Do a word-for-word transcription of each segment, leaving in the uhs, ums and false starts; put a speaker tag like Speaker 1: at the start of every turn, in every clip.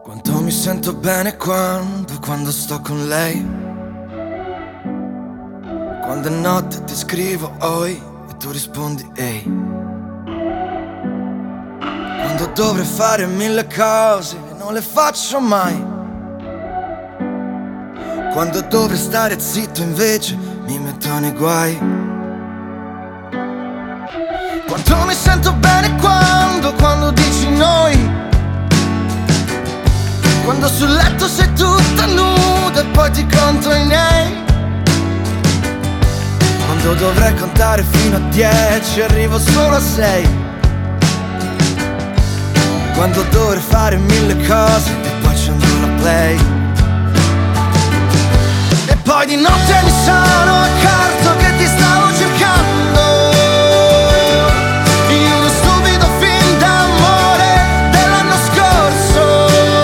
Speaker 1: Quanto mi sento bene quando, quando sto con lei. Quando è notte ti scrivo oi e tu rispondi ehi. Quando dovrei fare mille cose e non le faccio mai. Quando dovrei stare zitto invece mi metto nei guai. Quanto mi sento bene quando, quando dici noi. Quando sul letto sei tutta nuda e poi ti conto i miei. Quando dovrei contare fino a dieci arrivo solo a sei. Quando dovrei fare mille cose e poi accendo la play. E poi di notte mi sono accorto che ti stavo cercando in uno stupido film d'amore dell'anno scorso.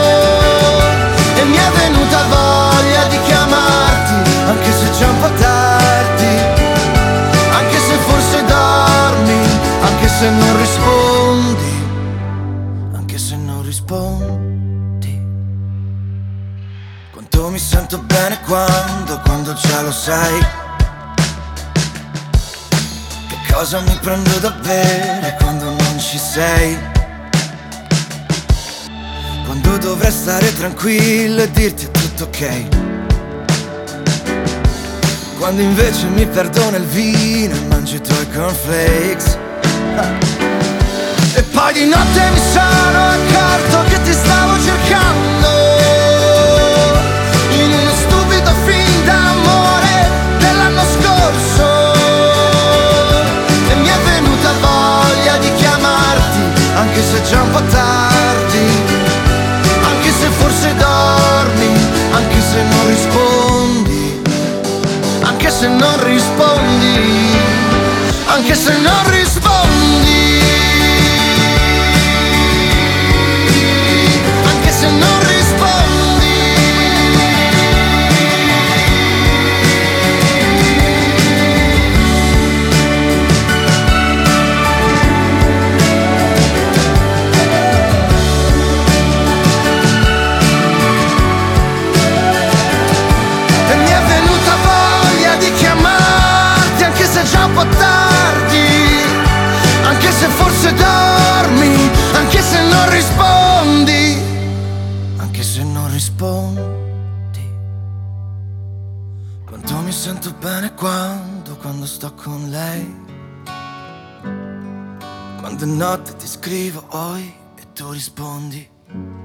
Speaker 1: E mi è venuta voglia di chiamarti, anche se c'è un po' tardi, anche se forse dormi, anche se non rispondi, anche se non rispondi. Quanto mi sento bene quando, quando già lo sai. Che cosa mi prendo da bere quando non ci sei. Quando dovrei stare tranquillo e dirti è tutto ok. Quando invece mi perdo nel vino e mangio i tuoi cornflakes. E poi di notte mi sono accorto che ti stavo cercando in uno stupido film d'amore dell'anno scorso. E mi è venuta voglia di chiamarti, anche se è già un po' tardi, anche se forse dormi, anche se non rispondi, anche se non rispondi, anche se non rispondi, anche se non rispondi. E mi è venuta voglia di chiamarti, anche se è già un po' tardi, anche se forse dormi, anche se non rispondi, anche se non rispondi. Quanto mi sento bene quando, quando sto con lei. Quando è notte ti scrivo oi e tu rispondi